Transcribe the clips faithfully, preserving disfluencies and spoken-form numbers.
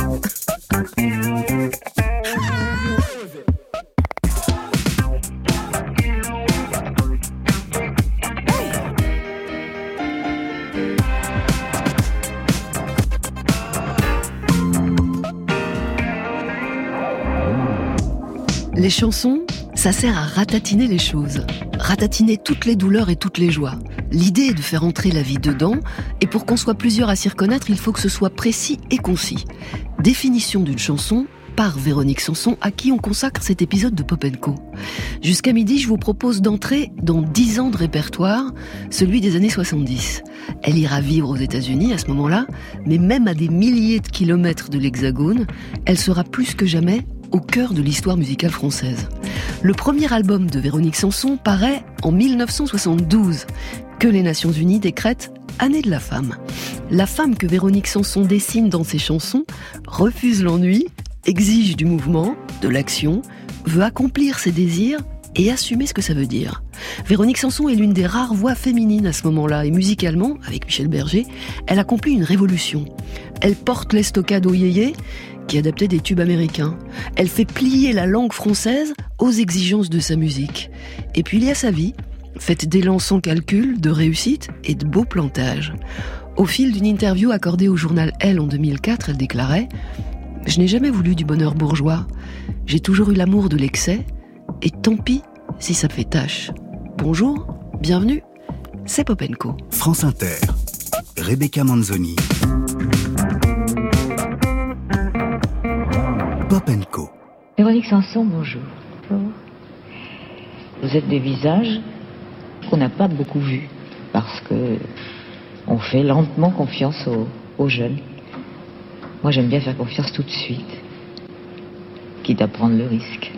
Les chansons, ça sert à ratatiner les choses, ratatiner toutes les douleurs et toutes les joies. L'idée est de faire entrer la vie dedans, et pour qu'on soit plusieurs à s'y reconnaître, il faut que ce soit précis et concis. Définition d'une chanson par Véronique Sanson, à qui on consacre cet épisode de Pop and Co. Jusqu'à midi, je vous propose d'entrer dans dix ans de répertoire, celui des années soixante-dix. Elle ira vivre aux États-Unis à ce moment-là, mais même à des milliers de kilomètres de l'Hexagone, elle sera plus que jamais au cœur de l'histoire musicale française. Le premier album de Véronique Sanson paraît en mille neuf cent soixante-douze, que les Nations Unies décrètent Année de la femme. La femme que Véronique Sanson dessine dans ses chansons refuse l'ennui, exige du mouvement, de l'action, veut accomplir ses désirs et assumer ce que ça veut dire. Véronique Sanson est l'une des rares voix féminines à ce moment-là, et musicalement, avec Michel Berger, elle accomplit une révolution. Elle porte l'estocade au yéyé, qui adaptait des tubes américains. Elle fait plier la langue française aux exigences de sa musique. Et puis il y a sa vie, faite d'élan sans calcul, de réussite et de beaux plantages. Au fil d'une interview accordée au journal Elle en deux mille quatre, elle déclarait « Je n'ai jamais voulu du bonheur bourgeois. J'ai toujours eu l'amour de l'excès, et tant pis si ça fait tâche. Bonjour, bienvenue, c'est Pop and Co. » France Inter, Rebecca Manzoni. Pop and Co. Véronique Sanson, bonjour. Vous êtes des visages qu'on n'a pas beaucoup vus, parce que on fait lentement confiance aux, aux jeunes. Moi, j'aime bien faire confiance tout de suite, quitte à prendre le risque.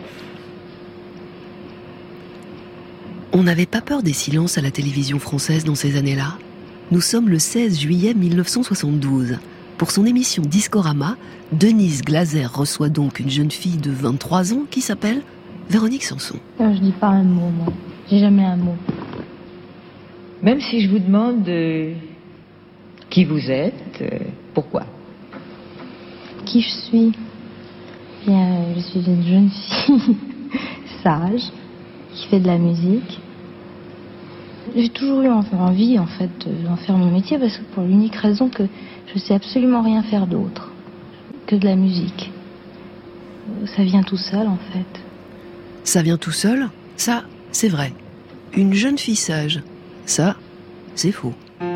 On n'avait pas peur des silences à la télévision française dans ces années-là. Nous sommes le seize juillet mille neuf cent soixante-douze. Pour son émission Discorama, Denise Glaser reçoit donc une jeune fille de vingt-trois ans qui s'appelle Véronique Sanson. Alors, je dis pas un mot, moi. J'ai jamais un mot. Même si je vous demande euh, qui vous êtes, euh, pourquoi ? Qui je suis ? Bien, je suis une jeune fille sage, qui fait de la musique. J'ai toujours eu envie, en fait, d'en faire mon métier, parce que pour l'unique raison que je sais absolument rien faire d'autre que de la musique. Ça vient tout seul, en fait. Ça vient tout seul ? Ça, c'est vrai. Une jeune fille sage. Ça, c'est faux.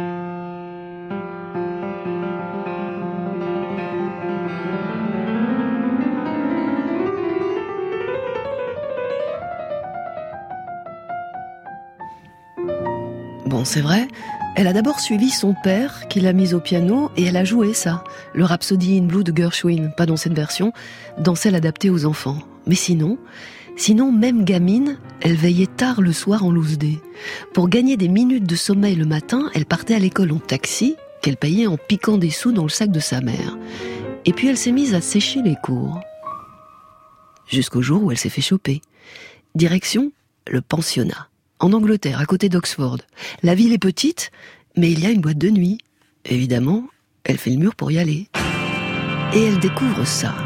Bon, c'est vrai, elle a d'abord suivi son père, qui l'a mise au piano, et elle a joué ça, le Rhapsody in Blue de Gershwin, pas dans cette version, dans celle adaptée aux enfants. Mais sinon, sinon, même gamine, elle veillait tard le soir en loose day. Pour gagner des minutes de sommeil le matin, elle partait à l'école en taxi, qu'elle payait en piquant des sous dans le sac de sa mère. Et puis elle s'est mise à sécher les cours. Jusqu'au jour où elle s'est fait choper. Direction, le pensionnat. En Angleterre, à côté d'Oxford. La ville est petite, mais il y a une boîte de nuit. Évidemment, elle fait le mur pour y aller. Et elle découvre ça.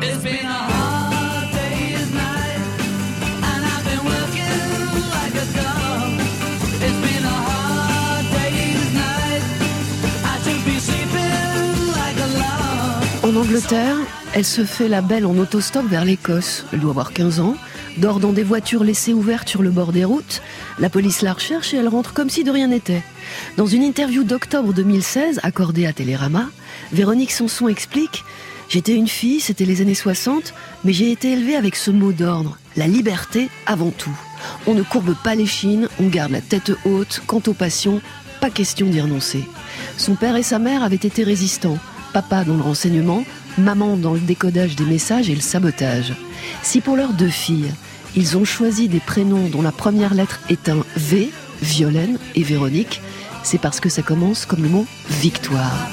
En Angleterre, elle se fait la belle en autostop vers l'Écosse. Elle doit avoir quinze ans. Dort dans des voitures laissées ouvertes sur le bord des routes. La police la recherche et elle rentre comme si de rien n'était. Dans une interview d'octobre deux mille seize, accordée à Télérama, Véronique Sanson explique « J'étais une fille, c'était les années soixante, mais j'ai été élevée avec ce mot d'ordre, la liberté avant tout. On ne courbe pas l'échine, on garde la tête haute, quant aux passions, pas question d'y renoncer. » Son père et sa mère avaient été résistants, papa dans le renseignement, maman dans le décodage des messages et le sabotage. Si pour leurs deux filles, ils ont choisi des prénoms dont la première lettre est un V, Violaine et Véronique, c'est parce que ça commence comme le mot victoire.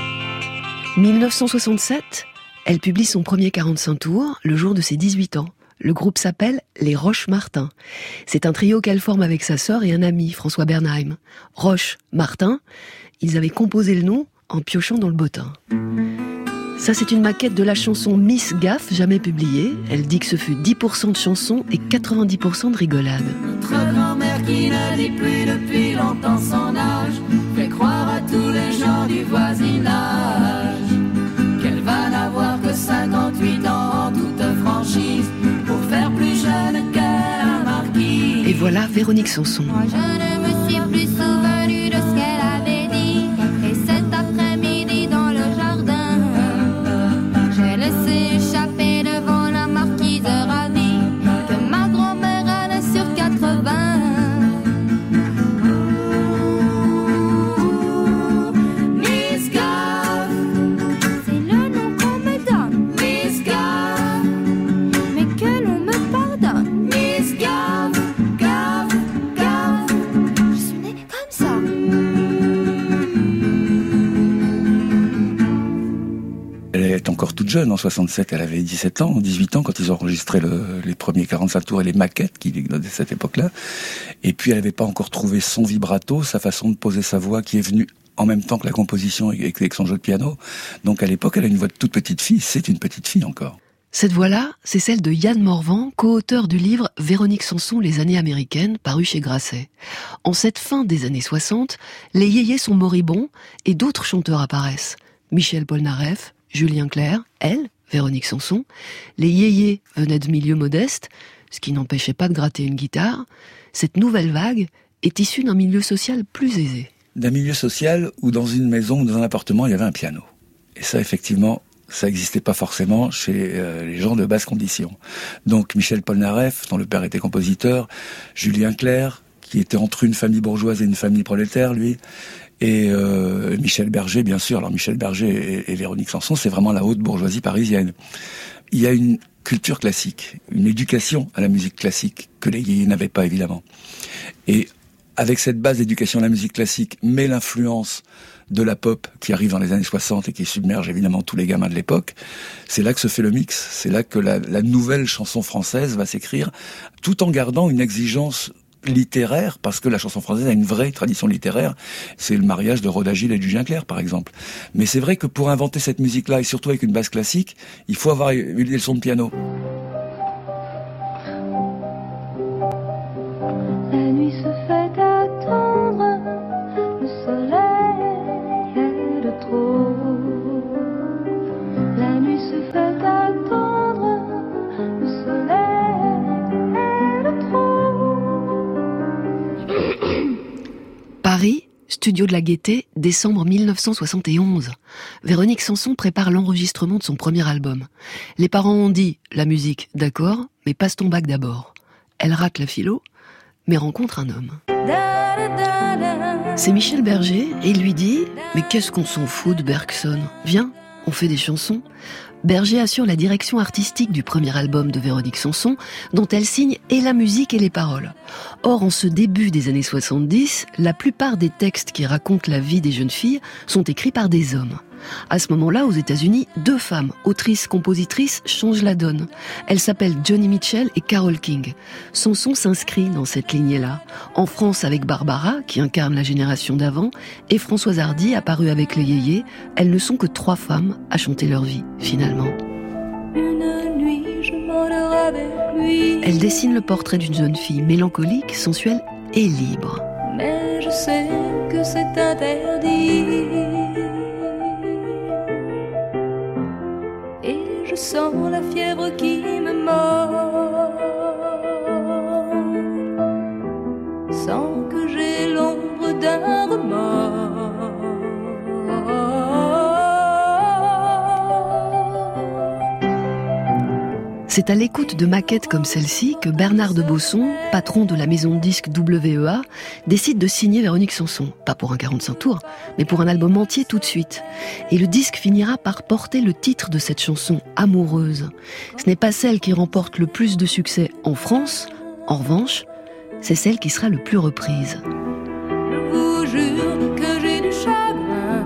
dix-neuf cent soixante-sept, elle publie son premier quarante-cinq tours le jour de ses dix-huit ans. Le groupe s'appelle les Roche-Martin. C'est un trio qu'elle forme avec sa sœur et un ami, François Bernheim. Roche-Martin, ils avaient composé le nom en piochant dans le bottin. Ça, c'est une maquette de la chanson Miss Gaffe, jamais publiée. Elle dit que ce fut dix pour cent de chansons et quatre-vingt-dix pour cent de rigolade. Notre grand-mère qui ne dit plus depuis longtemps son âge fait croire à tous les gens du voisinage qu'elle va n'avoir que cinquante-huit ans en toute franchise pour faire plus jeune qu'un marquis. Et voilà Véronique Sanson. Moi je ne me suis plus souvenu de ce qu'elle avait dit. Et cet après-midi dans le jardin, j'ai laissé échapper devant la marquise ravie que ma grand-mère allait sur quatre-vingts. Miss Gaffe, C'est le nom qu'on me donne, Miss Gaffe, mais que l'on me pardonne. Miss Gaffe, Gaffe, Gaffe. Je suis née comme ça. Elle est encore toute jeune, en soixante-sept, elle avait dix-sept ans, dix-huit ans, quand ils ont enregistré le, les premiers quarante-cinq tours et les maquettes qui venaient de cette époque-là. Et puis elle n'avait pas encore trouvé son vibrato, sa façon de poser sa voix qui est venue en même temps que la composition et avec son jeu de piano. Donc à l'époque, elle a une voix de toute petite fille, c'est une petite fille encore. Cette voix-là, c'est celle de Yann Morvan, co-auteur du livre Véronique Sanson, les années américaines, paru chez Grasset. En cette fin des années soixante, les yéyés sont moribonds et d'autres chanteurs apparaissent. Michel Polnareff, Julien Clerc, elle, Véronique Sanson. Les yéyés venaient de milieux modestes, ce qui n'empêchait pas de gratter une guitare. Cette nouvelle vague est issue d'un milieu social plus aisé. D'un milieu social où dans une maison ou dans un appartement, il y avait un piano. Et ça, effectivement, ça n'existait pas forcément chez euh, les gens de basse condition. Donc Michel Polnareff, dont le père était compositeur, Julien Clerc, qui était entre une famille bourgeoise et une famille prolétaire, lui, et euh, Michel Berger, bien sûr. Alors Michel Berger et, et Véronique Sanson, c'est vraiment la haute bourgeoisie parisienne. Il y a une culture classique, une éducation à la musique classique que les yéyés n'avaient pas, évidemment. Et avec cette base d'éducation à la musique classique, mais l'influence de la pop qui arrive dans les années soixante et qui submerge évidemment tous les gamins de l'époque, c'est là que se fait le mix, c'est là que la, la nouvelle chanson française va s'écrire, tout en gardant une exigence littéraire, parce que la chanson française a une vraie tradition littéraire. C'est le mariage de Roda Gilles et de Julien Clerc, par exemple. Mais c'est vrai que pour inventer cette musique-là, et surtout avec une basse classique, il faut avoir eu des leçons de piano. La nuit se fait attendre, le soleil est de trop. La nuit se fait attendre, le soleil est de trop. Paris, studio de la Gaîté, décembre mille neuf cent soixante et onze. Véronique Sanson prépare l'enregistrement de son premier album. Les parents ont dit, la musique, d'accord, mais passe ton bac d'abord. Elle rate la philo, mais rencontre un homme. C'est Michel Berger, et il lui dit « Mais qu'est-ce qu'on s'en fout de Bergson ? Viens, on fait des chansons ». Berger assure la direction artistique du premier album de Véronique Sanson, dont elle signe et la musique et les paroles. Or, en ce début des années soixante-dix, la plupart des textes qui racontent la vie des jeunes filles sont écrits par des hommes. À ce moment-là, aux États-Unis, deux femmes, autrices-compositrices, changent la donne. Elles s'appellent Joni Mitchell et Carole King. Sanson s'inscrit dans cette lignée-là. En France avec Barbara, qui incarne la génération d'avant, et Françoise Hardy, apparue avec les yéyés, elles ne sont que trois femmes à chanter leur vie, finalement. Une nuit, je m'endors avec lui. Elle dessine le portrait d'une jeune fille mélancolique, sensuelle et libre. Mais je sais que c'est interdit. Et je sens la fièvre qui me mord, sans que j'ai l'ombre d'un remords. C'est à l'écoute de maquettes comme celle-ci que Bernard de Bosson, patron de la maison de disques W E A, décide de signer Véronique Sanson. Pas pour un quarante-cinq tours, mais pour un album entier tout de suite. Et le disque finira par porter le titre de cette chanson, Amoureuse. Ce n'est pas celle qui remporte le plus de succès en France. En revanche, c'est celle qui sera le plus reprise. Je vous jure que j'ai du chagrin.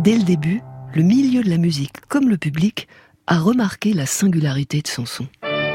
Dès le début, le milieu de la musique, comme le public, a remarqué la singularité de Sanson.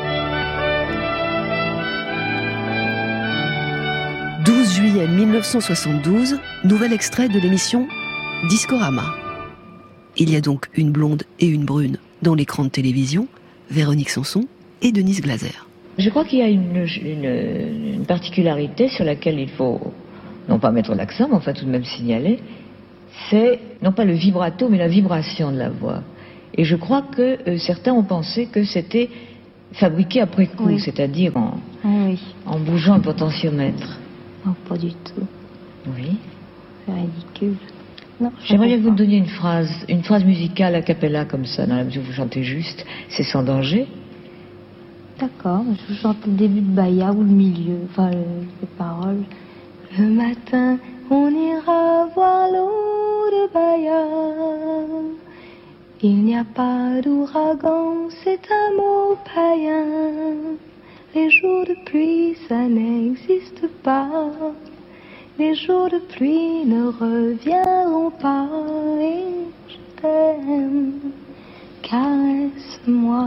douze juillet mille neuf cent soixante-douze, nouvel extrait de l'émission Discorama. Il y a donc une blonde et une brune dans l'écran de télévision, Véronique Sanson et Denise Glaser. Je crois qu'il y a une, une, une particularité sur laquelle il faut, non pas mettre l'accent, mais enfin tout de même signaler, c'est non pas le vibrato, mais la vibration de la voix. Et je crois que euh, certains ont pensé que c'était fabriqué après coup, oui. c'est-à-dire en, oui. en bougeant le potentiomètre. Non, pas du tout. Oui. C'est ridicule. Non, j'aimerais bien que vous me donniez une phrase, une phrase musicale a cappella comme ça, dans la mesure où vous chantez juste, c'est sans danger. D'accord, je chante le début de Baya ou le milieu, enfin les paroles. Le matin, on ira voir l'eau de Baya. Il n'y a pas d'ouragan, c'est un mot païen. Les jours de pluie, ça n'existe pas. Les jours de pluie ne reviendront pas. Et je t'aime, caresse-moi.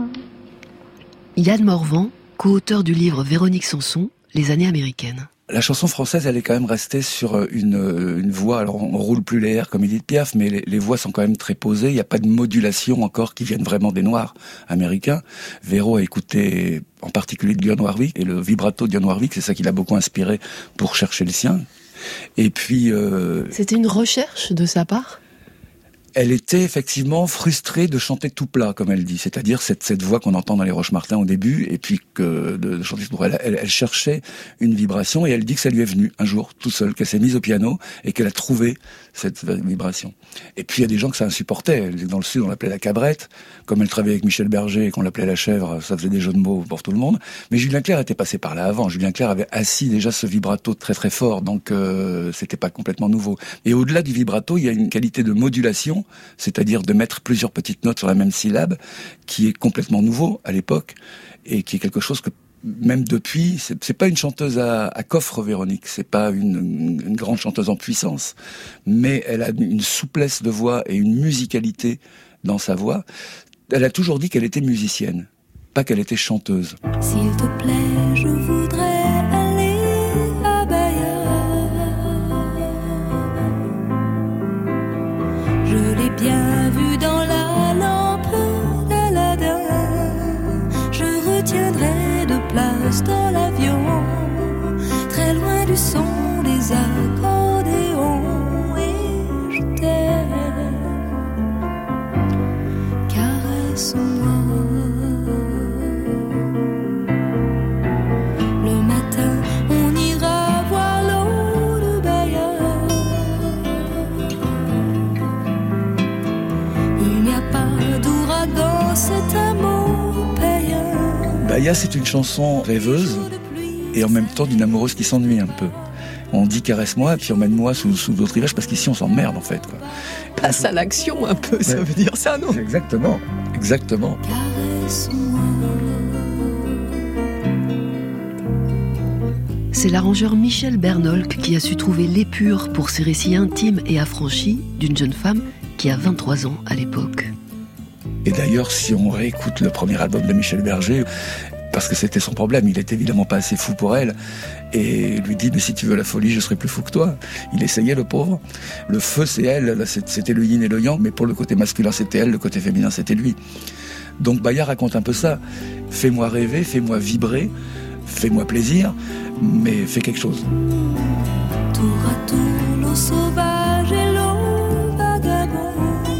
Yann Morvan, co-auteur du livre Véronique Sanson, Les années américaines. La chanson française, elle est quand même restée sur une, une voix, alors on roule plus les airs comme Edith Piaf, mais les, les voix sont quand même très posées, il n'y a pas de modulation encore qui viennent vraiment des Noirs américains. Véro a écouté en particulier Dionne Warwick, et le vibrato de Dionne Warwick, c'est ça qui l'a beaucoup inspiré pour chercher le sien. Et puis... Euh, C'était une recherche de sa part ? Elle était effectivement frustrée de chanter tout plat, comme elle dit, c'est-à-dire cette, cette voix qu'on entend dans les Roches-Martin au début, et puis que de, de chanter tout plat. Elle, elle cherchait une vibration, et elle dit que ça lui est venu un jour, tout seul, qu'elle s'est mise au piano, et qu'elle a trouvé cette vibration. Et puis il y a des gens que ça insupportait. Dans le Sud, on l'appelait la cabrette. Comme elle travaillait avec Michel Berger et qu'on l'appelait la chèvre, ça faisait des jeux de mots pour tout le monde. Mais Julien Clerc était passé par là avant. Julien Clerc avait assis déjà ce vibrato très très fort, donc euh, c'était pas complètement nouveau. Et au-delà du vibrato, il y a une qualité de modulation, c'est-à-dire de mettre plusieurs petites notes sur la même syllabe, qui est complètement nouveau à l'époque, et qui est quelque chose que même depuis, c'est, c'est pas une chanteuse à, à coffre, Véronique, c'est pas une, une grande chanteuse en puissance, mais elle a une souplesse de voix et une musicalité dans sa voix. Elle a toujours dit qu'elle était musicienne, pas qu'elle était chanteuse. S'il te plaît, je voudrais aller à Bayeux. Je l'ai bien vu dans la lampe d'Aladin. Je retiendrai de place dans l'avion, très loin du son des accordéons. Et je t'aime, caresse-moi. Le matin, on ira voir l'eau de Bayeux. Il n'y a pas d'ouragan, c'est un mot païen. Baya, c'est une chanson rêveuse et en même temps d'une amoureuse qui s'ennuie un peu. On dit caresse-moi, puis emmène-moi sous, sous d'autres rivages, parce qu'ici on s'emmerde en fait, quoi. Passe à l'action un peu, ça ouais. veut dire ça, non ? Exactement, exactement. Caresse-moi. C'est l'arrangeur Michel Bernolk qui a su trouver l'épure pour ces récits intimes et affranchis d'une jeune femme qui a vingt-trois ans à l'époque. Et d'ailleurs, si on réécoute le premier album de Michel Berger, parce que c'était son problème, il était évidemment pas assez fou pour elle, et lui dit, mais si tu veux la folie, je serai plus fou que toi. Il essayait, le pauvre. Le feu, c'est elle, là, c'était le yin et le yang, mais pour le côté masculin, c'était elle, le côté féminin, c'était lui. Donc Baya raconte un peu ça. Fais-moi rêver, fais-moi vibrer, fais-moi plaisir, mais fais quelque chose. Tour à tour, l'eau sauvage et l'eau vagabond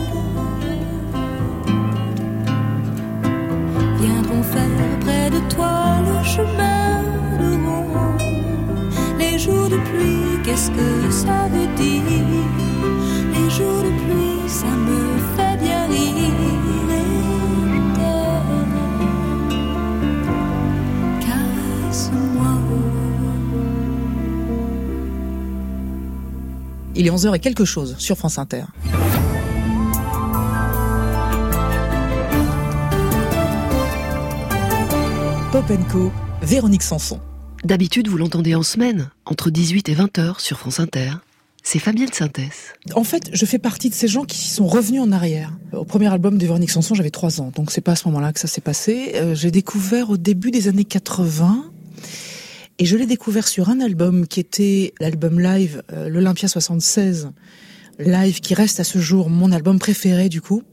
viendront faire près de toi le chemin de rond. Les jours de pluie, qu'est-ce que ça veut dire? Les jours de pluie, ça me fait bien rire. Et je t'aime, caresse-moi. Il est onze heures et quelque chose sur France Inter. Pop and Co, Véronique Sanson. D'habitude, vous l'entendez en semaine, entre dix-huit et vingt heures sur France Inter. c'est Fabienne Synthèse. En fait, je fais partie de ces gens qui sont revenus en arrière. Au premier album de Véronique Sanson, j'avais trois ans, donc c'est pas à ce moment-là que ça s'est passé. Euh, j'ai découvert au début des années quatre-vingts, et je l'ai découvert sur un album qui était l'album live, euh, l'Olympia soixante-seize, live, qui reste à ce jour mon album préféré du coup.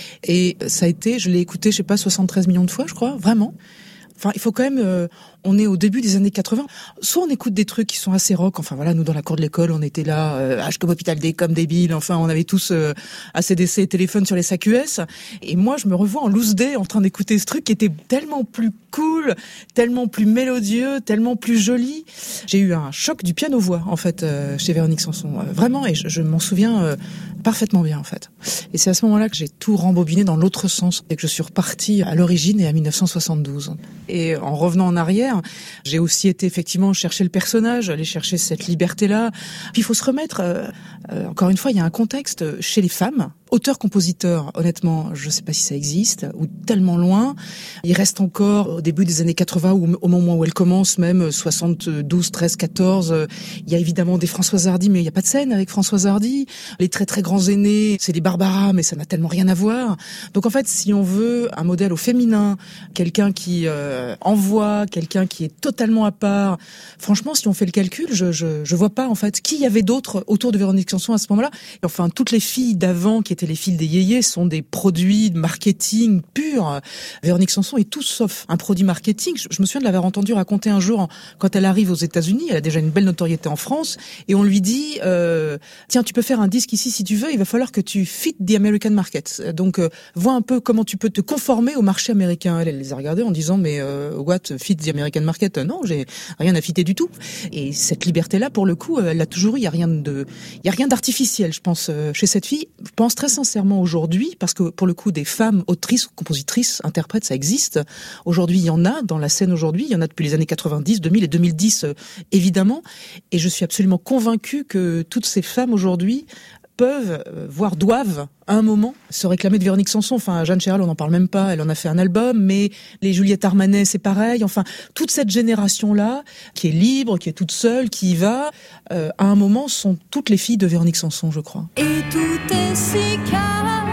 Et ça a été, je l'ai écouté, je sais pas, soixante-treize millions de fois, je crois, vraiment. Enfin, il faut quand même, euh, on est au début des années quatre-vingts. Soit on écoute des trucs qui sont assez rock. Enfin voilà, nous dans la cour de l'école, on était là, euh, H comme Hôpital D, comme débile. Enfin, on avait tous euh, A C D C, téléphone sur les S A Q S. Et moi, je me revois en loose day en train d'écouter ce truc qui était tellement plus cool, tellement plus mélodieux, tellement plus joli. J'ai eu un choc du piano-voix en fait euh, chez Véronique Sanson, euh, vraiment. Et je, je m'en souviens euh, parfaitement bien en fait. Et c'est à ce moment-là que j'ai tout rembobiné dans l'autre sens et que je suis repartie à l'origine et à dix-neuf cent soixante-douze. Et en revenant en arrière, j'ai aussi été effectivement chercher le personnage, aller chercher cette liberté-là. Puis il faut se remettre, euh, euh, encore une fois, il y a un contexte chez les femmes. Auteur-compositeur, honnêtement, je ne sais pas si ça existe, ou tellement loin. Il reste encore, au début des années quatre-vingts, ou au moment où elle commence, même soixante-douze, treize, quatorze, il y a évidemment des Françoise Hardy, mais il n'y a pas de scène avec Françoise Hardy. Les très très grands aînés, c'est des Barbara, mais ça n'a tellement rien à voir. Donc en fait, si on veut un modèle au féminin, quelqu'un qui euh, envoie, quelqu'un qui est totalement à part, franchement, si on fait le calcul, je je, je vois pas en fait qui y avait d'autres autour de Véronique Sanson à ce moment-là. Et enfin, toutes les filles d'avant qui étaient les fils des yéyés sont des produits de marketing purs. Véronique Sanson est tout sauf un produit marketing. Je, je me souviens de l'avoir entendu raconter un jour, quand elle arrive aux États-Unis, elle a déjà une belle notoriété en France, et on lui dit euh, tiens, tu peux faire un disque ici si tu veux, il va falloir que tu fit the American market. Donc euh, vois un peu comment tu peux te conformer au marché américain. Elle, elle les a regardés en disant mais euh, what, fit the American market? Non, j'ai rien à fitter du tout. Et cette liberté-là, pour le coup, elle l'a toujours eu. Il y a rien de, il y a rien d'artificiel, je pense, chez cette fille. Je pense très sincèrement aujourd'hui, parce que pour le coup, des femmes autrices, compositrices, interprètes, ça existe. Aujourd'hui, il y en a dans la scène aujourd'hui. Il y en a depuis les années quatre-vingt-dix, deux mille et deux mille dix, euh, évidemment. Et je suis absolument convaincue que toutes ces femmes aujourd'hui peuvent, euh, voire doivent, à un moment, se réclamer de Véronique Sanson. Enfin, Jeanne Chéral, on n'en parle même pas, elle en a fait un album, mais les Juliette Armanet, c'est pareil. Enfin, toute cette génération-là, qui est libre, qui est toute seule, qui y va, euh, à un moment, sont toutes les filles de Véronique Sanson, je crois. Et tout est si calme,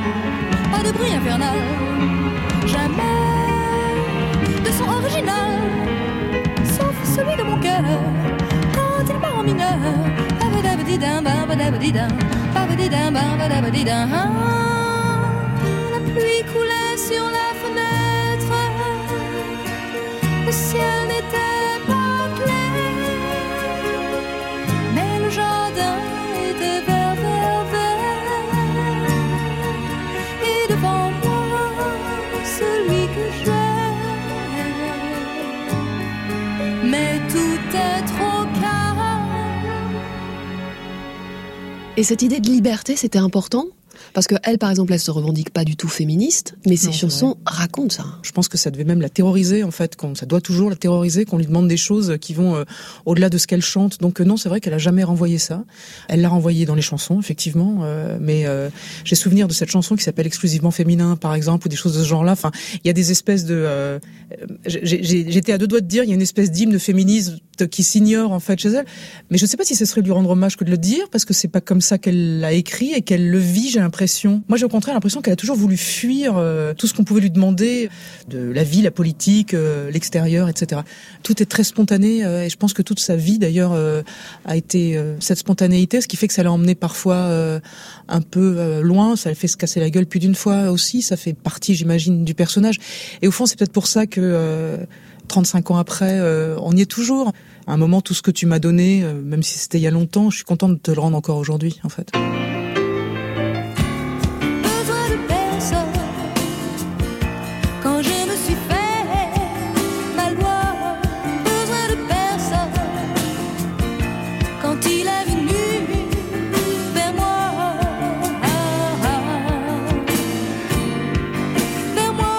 pas de bruit infernal, jamais de son original, sauf celui de mon cœur, quand il part en mineur. La pluie coulait sur la fenêtre, le ciel n'était pas clair, mais le jardin était vert, vert, vert, et devant moi, celui que j'aime, mais tout est trop calme. Et cette idée de liberté, c'était important ? Parce que elle, par exemple, elle se revendique pas du tout féministe, mais ses chansons racontent ça. Je pense que ça devait même la terroriser, en fait, qu'on, ça doit toujours la terroriser, qu'on lui demande des choses qui vont euh, au-delà de ce qu'elle chante. Donc euh, non, c'est vrai qu'elle a jamais renvoyé ça. Elle l'a renvoyé dans les chansons, effectivement, euh, mais euh, j'ai souvenir de cette chanson qui s'appelle Exclusivement féminin, par exemple, ou des choses de ce genre-là. Enfin, il y a des espèces de... Euh, j'ai, j'ai, j'étais à deux doigts de dire, il y a une espèce d'hymne féministe qui s'ignore, en fait, chez elle. Mais je ne sais pas si ce serait lui rendre hommage que de le dire, parce que c'est pas comme ça qu'elle l'a écrit et qu'elle le vit, j'ai l'impression. Moi, j'ai au contraire l'impression qu'elle a toujours voulu fuir euh, tout ce qu'on pouvait lui demander, de la vie, la politique, euh, l'extérieur, et cetera. Tout est très spontané, euh, et je pense que toute sa vie, d'ailleurs, euh, a été euh, cette spontanéité, ce qui fait que ça l'a emmené parfois euh, un peu euh, loin, ça l'a fait se casser la gueule plus d'une fois aussi, ça fait partie, j'imagine, du personnage. Et au fond, c'est peut-être pour ça que... Euh, trente-cinq ans après, euh, on y est toujours. À un moment, tout ce que tu m'as donné, euh, même si c'était il y a longtemps, je suis contente de te le rendre encore aujourd'hui, en fait. Besoin de personne, quand je me suis fait ma loi. Besoin de personne, quand il est venu vers moi. Ah, ah, vers moi.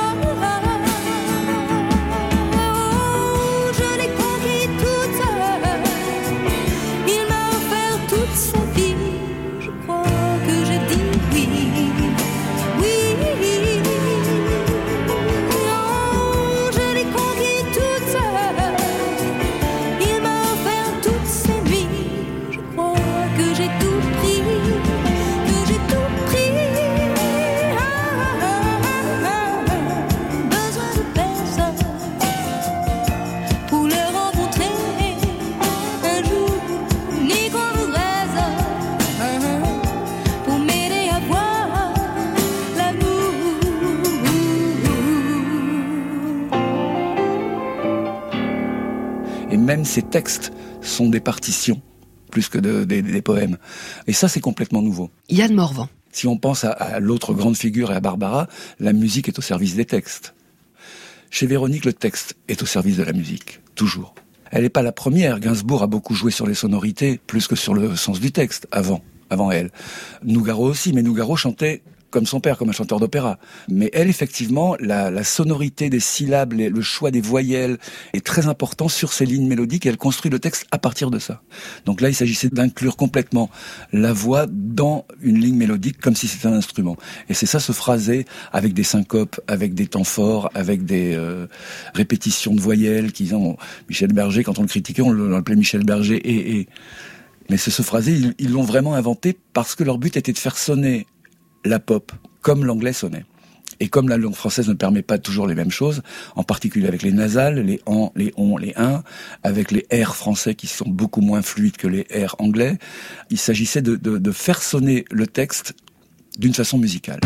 même ses textes sont des partitions, plus que de, des, des poèmes. Et ça, c'est complètement nouveau. Yann Morvan. Si on pense à, à l'autre grande figure et à Barbara, la musique est au service des textes. Chez Véronique, le texte est au service de la musique, toujours. Elle n'est pas la première. Gainsbourg a beaucoup joué sur les sonorités, plus que sur le sens du texte, avant, avant elle. Nougaro aussi, mais Nougaro chantait comme son père, comme un chanteur d'opéra. Mais elle, effectivement, la, la sonorité des syllabes, les, le choix des voyelles est très important sur ces lignes mélodiques et elle construit le texte à partir de ça. Donc là, il s'agissait d'inclure complètement la voix dans une ligne mélodique comme si c'était un instrument. Et c'est ça, ce phrasé avec des syncopes, avec des temps forts, avec des euh, répétitions de voyelles qui ont... Michel Berger, quand on le critiquait, on l'appelait Michel Berger et... et... Mais c'est ce phrasé, ils, ils l'ont vraiment inventé parce que leur but était de faire sonner la pop, comme l'anglais sonnait. Et comme la langue française ne permet pas toujours les mêmes choses, en particulier avec les nasales, les en, les on, les un, avec les R français qui sont beaucoup moins fluides que les R anglais, il s'agissait de, de, de faire sonner le texte d'une façon musicale.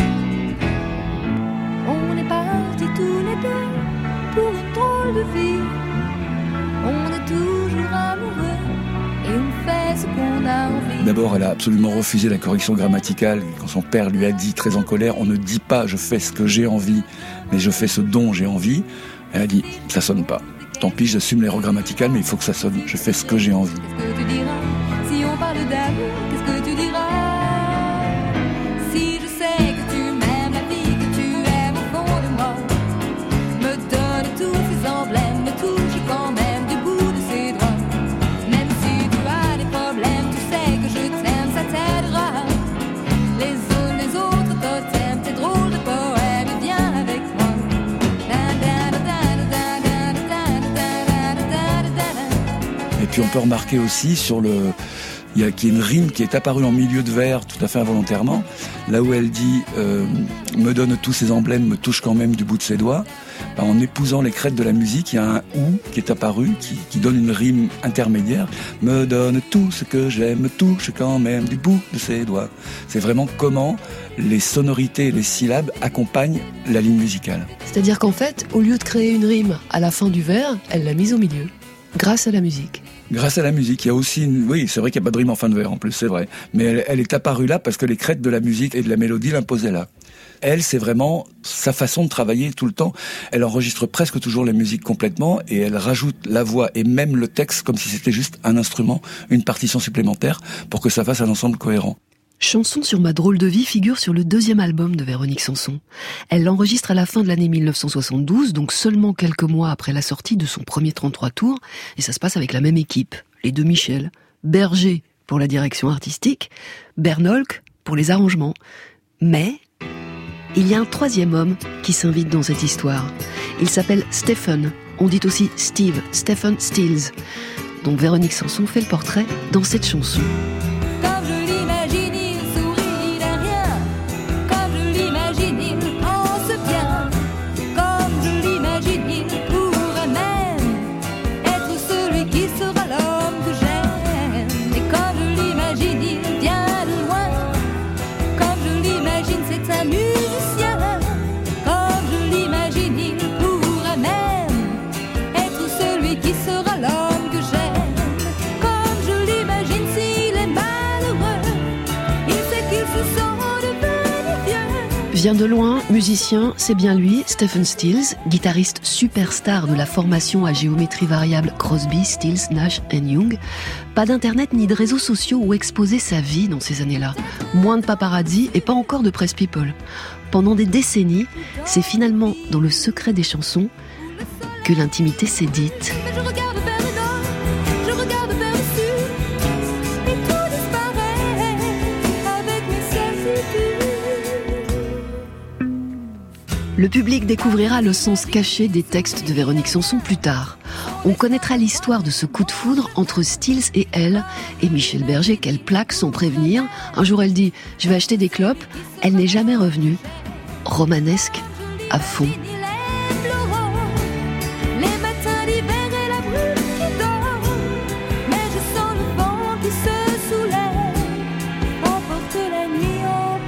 On est partis tous les deux pour une drôle de vie. On est toujours amoureux et on fait ce qu'on a envie. D'abord, elle a absolument refusé la correction grammaticale. Quand son père lui a dit, très en colère, on ne dit pas « je fais ce que j'ai envie », mais « je fais ce dont j'ai envie », elle a dit « ça sonne pas. Tant pis, j'assume l'erreur grammaticale, mais il faut que ça sonne. Je fais ce que j'ai envie. » Qu'est-ce que tu diras si on parle d'amour? Qu'est-ce que tu diras si je sais que tu m'aimes, la vie que tu aimes au fond de moi me donne tous ces emblèmes, me touche quand même du bout de ses doigts. Même si tu as des problèmes, tu sais que je t'aime, ça t'aidera. Les autres, les autres totems, tes drôles de poèmes, viens avec moi. Et puis on peut remarquer aussi sur le... Il y a qu'il y a une rime qui est apparue en milieu de vers tout à fait involontairement, là où elle dit euh, « me donne tous ces emblèmes, me touche quand même du bout de ses doigts ». Ben, en épousant les crêtes de la musique, il y a un « ou » qui est apparu, qui, qui donne une rime intermédiaire. « Me donne tout ce que j'aime, me touche quand même du bout de ses doigts ». C'est vraiment comment les sonorités et les syllabes accompagnent la ligne musicale. C'est-à-dire qu'en fait, au lieu de créer une rime à la fin du vers, elle l'a mise au milieu, grâce à la musique. Grâce à la musique, il y a aussi une... Oui, c'est vrai qu'il n'y a pas de rime en fin de vers en plus, c'est vrai. Mais elle, elle est apparue là parce que les crêtes de la musique et de la mélodie l'imposaient là. Elle, c'est vraiment sa façon de travailler tout le temps. Elle enregistre presque toujours la musique complètement et elle rajoute la voix et même le texte comme si c'était juste un instrument, une partition supplémentaire pour que ça fasse un ensemble cohérent. Chanson sur ma drôle de vie figure sur le deuxième album de Véronique Sanson. Elle l'enregistre à la fin de l'année mille neuf cent soixante-douze, donc seulement quelques mois après la sortie de son premier trente-trois tours, et ça se passe avec la même équipe, les deux Michel, Berger pour la direction artistique, Bernolk pour les arrangements. Mais il y a un troisième homme qui s'invite dans cette histoire. Il s'appelle Stephen, on dit aussi Steve, Stephen Stills, dont Véronique Sanson fait le portrait dans cette chanson. Vient de loin, musicien, c'est bien lui, Stephen Stills, guitariste superstar de la formation à géométrie variable Crosby, Stills, Nash and Young. Pas d'internet ni de réseaux sociaux où exposer sa vie dans ces années-là. Moins de paparazzi et pas encore de press people. Pendant des décennies, c'est finalement dans le secret des chansons que l'intimité s'est dite. Le public découvrira le sens caché des textes de Véronique Sanson plus tard. On connaîtra l'histoire de ce coup de foudre entre Stills et elle, et Michel Berger qu'elle plaque sans prévenir. Un jour elle dit « je vais acheter des clopes », elle n'est jamais revenue. Romanesque à fond.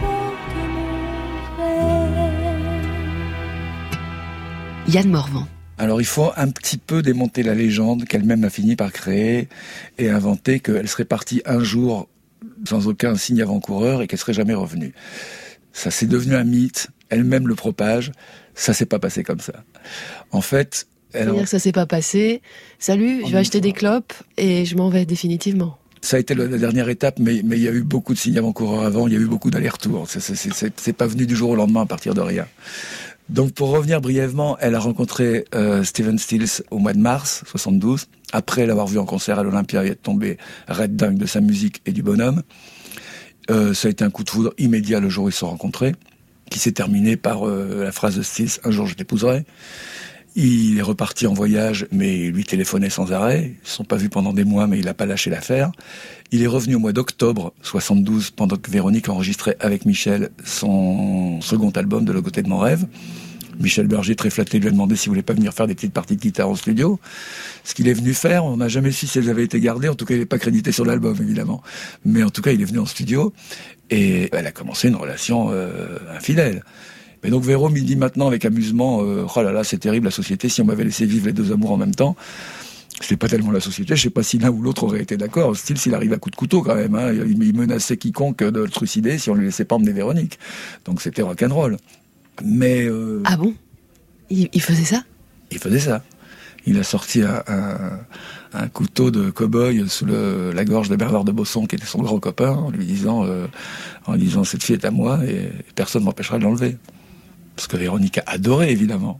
Yann Morvan. Alors il faut un petit peu démonter la légende qu'elle-même a fini par créer et inventer qu'elle serait partie un jour sans aucun signe avant-coureur et qu'elle serait jamais revenue. Ça c'est devenu un mythe, elle-même le propage, ça s'est pas passé comme ça. En fait... Elle... C'est-à-dire que ça s'est pas passé, salut, je vais acheter des clopes et je m'en vais définitivement. Ça a été la dernière étape, mais, mais il y a eu beaucoup de signes avant-coureurs avant, il y a eu beaucoup d'allers-retours. C'est, c'est, c'est, c'est pas venu du jour au lendemain à partir de rien. Donc pour revenir brièvement, elle a rencontré euh, Stephen Stills au mois de mars soixante-douze, après l'avoir vu en concert à l'Olympia et être tombé red dingue de sa musique et du bonhomme. Euh, ça a été un coup de foudre immédiat le jour où ils se sont rencontrés, qui s'est terminé par euh, la phrase de Stills « Un jour je t'épouserai ». Il est reparti en voyage, mais il lui téléphonait sans arrêt. Ils ne se sont pas vus pendant des mois, mais il n'a pas lâché l'affaire. Il est revenu au mois d'octobre soixante-douze, pendant que Véronique enregistrait avec Michel son second album de Le Côté de mon rêve. Michel Berger, très flatté, lui a demandé s'il voulait pas venir faire des petites parties de guitare au studio. Ce qu'il est venu faire, on n'a jamais su si elles avaient été gardées. En tout cas, il n'est pas crédité sur l'album, évidemment. Mais en tout cas, il est venu en studio et elle a commencé une relation euh, infidèle. Et donc Véro me dit maintenant avec amusement, euh, oh là là, c'est terrible la société, si on m'avait laissé vivre les deux amours en même temps, c'était pas tellement la société, je sais pas si l'un ou l'autre aurait été d'accord, style s'il arrive à coup de couteau quand même, hein, il menaçait quiconque de le trucider si on lui laissait pas emmener Véronique. Donc c'était rock'n'roll. Mais... Euh, ah bon il, il faisait ça Il faisait ça. Il a sorti un, un, un couteau de cow-boy sous le, la gorge de Bernard de Bosson, qui était son grand copain, en lui disant, euh, en disant cette fille est à moi et personne ne m'empêchera de l'enlever. Parce que Véronique a adoré, évidemment.